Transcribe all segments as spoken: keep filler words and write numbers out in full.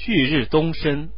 旭日东升。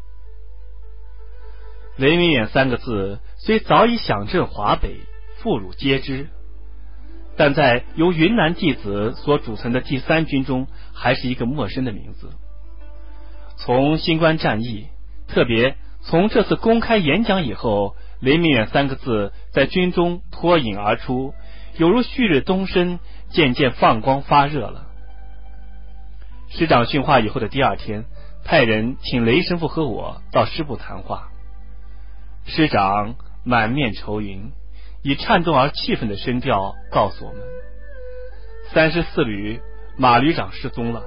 雷明远三个字虽早已响震华北，妇孺皆知，但在由云南弟子所组成的第三军中，还是一个陌生的名字。从新关战役，特别从这次公开演讲以后，雷明远三个字在军中脱颖而出，有如旭日东升，渐渐放光发热了。师长训话以后的第二天，派人请雷神父和我到师部谈话。师长满面愁云，以颤动而气愤的声调告诉我们，三十四旅马旅长失踪了。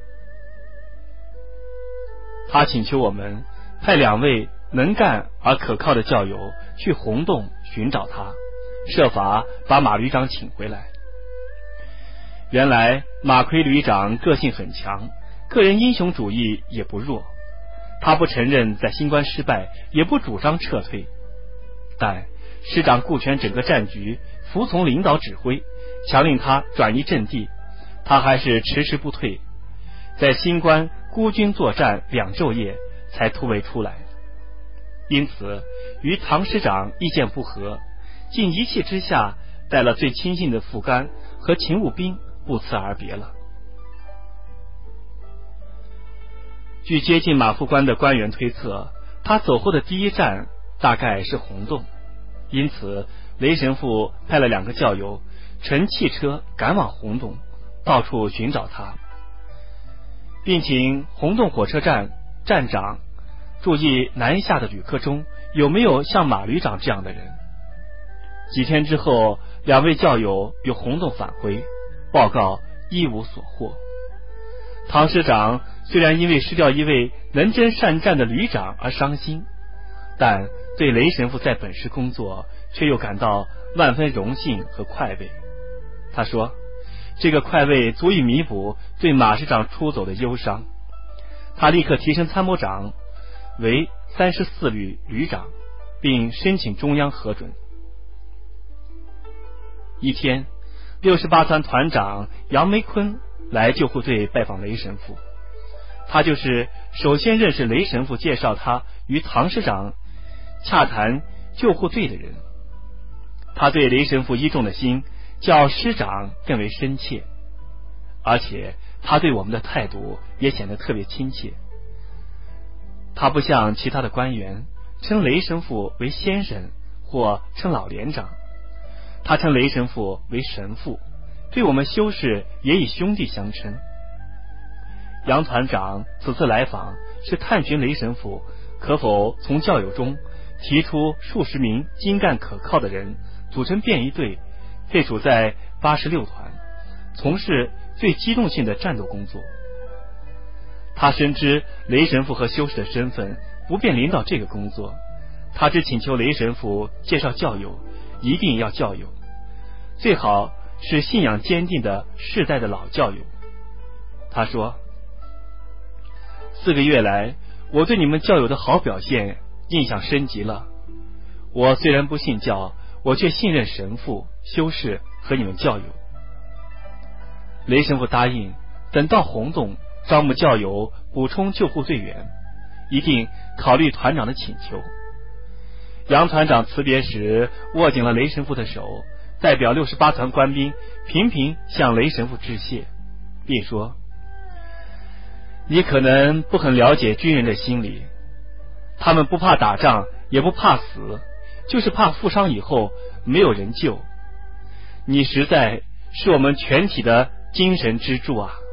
他请求我们派两位能干而可靠的教友去洪洞寻找他，设法把马旅长请回来。原来马奎旅长个性很强，个人英雄主义也不弱，他不承认在新关失败，也不主张撤退，但师长顾全整个战局，服从领导指挥，强令他转移阵地，他还是迟迟不退，在新关孤军作战两昼夜才突围出来。因此与唐师长意见不合，竟一气之下带了最亲信的副官和勤务兵不辞而别了。据接近马副官的官员推测，他走后的第一站大概是洪洞，因此雷神父派了两个教友乘汽车赶往洪洞，到处寻找他，并请洪洞火车站站长注意南下的旅客中有没有像马旅长这样的人。几天之后，两位教友由洪洞返回，报告一无所获。唐师长虽然因为失掉一位能征善战的旅长而伤心，但对雷神父在本市工作却又感到万分荣幸和快慰。他说，这个快慰足以弥补对马师长出走的忧伤。他立刻提升参谋长为三十四旅旅长，并申请中央核准。一天，六十八团团长杨梅坤来救护队拜访雷神父，他就是首先认识雷神父介绍他与唐师长洽谈救护队的人。他对雷神父依重的心较师长更为深切，而且他对我们的态度也显得特别亲切。他不像其他的官员称雷神父为先生或称老连长，他称雷神父为神父，对我们修士也以兄弟相称。杨团长此次来访是探寻雷神父可否从教友中提出数十名精干可靠的人，组成便衣队，配属在八十六团，从事最机动性的战斗工作。他深知雷神父和修士的身份不便领导这个工作，他只请求雷神父介绍教友，一定要教友，最好是信仰坚定的世代的老教友。他说，四个月来我对你们教友的好表现印象深极了，我虽然不信教，我却信任神父、修士和你们教友。雷神父答应等到洪洞招募教友，补充救护队员，一定考虑团长的请求。杨团长辞别时握紧了雷神父的手，代表六十八团官兵频频向雷神父致谢，并说，你可能不很了解军人的心理，他们不怕打仗，也不怕死，就是怕负伤以后没有人救。你实在是我们全体的精神支柱啊！